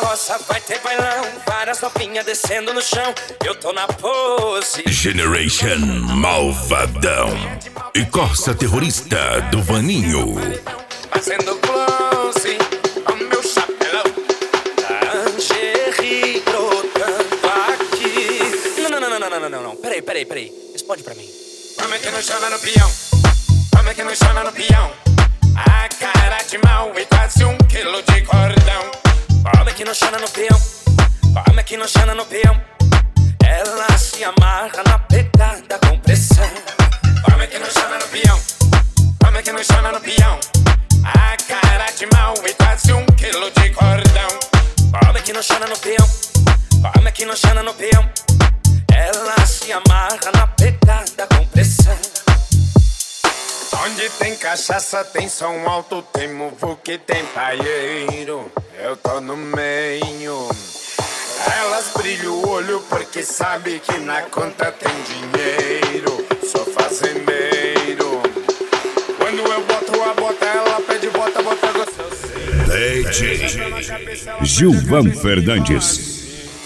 roça vai ter bailão, várias novinhas descendo no chão. Eu tô na pose Generation Malvadão e Corsa Terrorista do Vaninho. fazendo close ao meu chapéu. Lingerie brotando aqui. Não. Peraí. Responde pra mim. Vamos que não chama no peão. Vamos que não chama no peão. A cara de mal e quase 1 quilo de cordão. Vamos que não chama no peão. Vamos que não chama no peão. Ela se amarra na pegada com pressão. Vamos que não chama no peão. Vamos que não chama no peão. A cara de mal e quase 1 quilo de cordão. Vamos que não chama no peão. Vamos que não chama no peão. Ela se amarra na pegada com pressão. Onde tem cachaça, tem som alto, tem muvuque, tem paieiro. Eu tô no meio. Elas brilham o olho porque sabe que na conta tem dinheiro. Sou fazendeiro. Quando eu boto a bota, ela pede bota gostoso. DJ Gilvan Fernandes.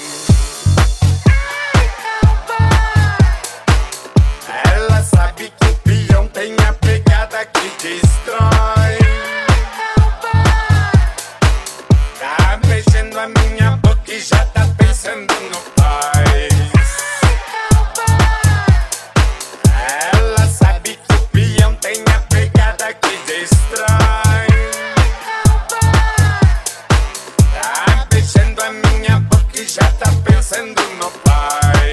Ela sabe que o peão tem a pegada que destrói. Tá beijando a minha boca e já tá pensando no pai. Ela sabe que o peão tem a pegada que destrói. Tá beijando a minha boca e já tá pensando no pai.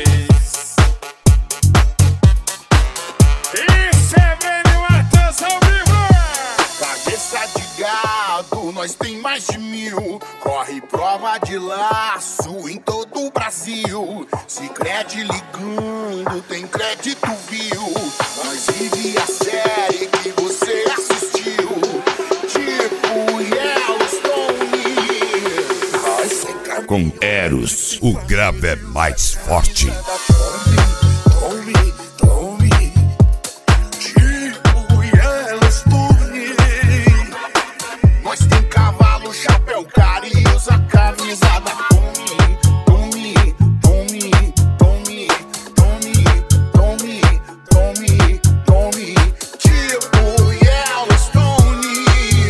Isso é Breno Matheus ao vivo! Cabeça de gado, nós tem mais de 1000. Corre prova de laço em todo o Brasil. Se crede ligando, tem crédito, viu? Nós vive a série que você assistiu. Tipo Yellowstone. Nós sem camisa. Com Eros, o grave é mais forte. Tome. Tipo Yellowstone. Nós tem cavalo, chapéu, cara e usa camisa da Tome. Tipo Yellowstone.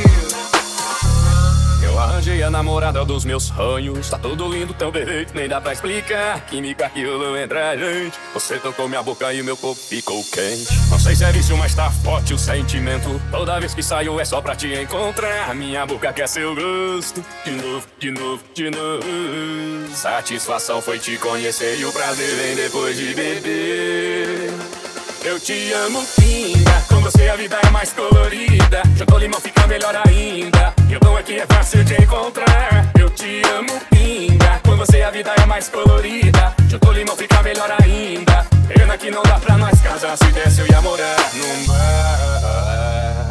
Eu arranjei a namorada dos meus sonhos. Tá tudo lindo, tão perfeito, nem dá pra explicar. Química que rolou entre a gente. Você tocou minha boca e meu corpo ficou quente. Não sei se é vício, mas tá forte o sentimento. Toda vez que saio é só pra te encontrar. Minha boca quer seu gosto. De novo. Satisfação foi te conhecer e o prazer vem depois de beber. Eu te amo, pinga. Com você a vida é mais colorida. Juntou limão fica melhor ainda. E o bom é que é fácil de encontrar. Eu te amo, pinga. Com você a vida é mais colorida. Juntou limão fica melhor ainda. Pena que não dá pra nós casar. Se desse eu ia morar num bar.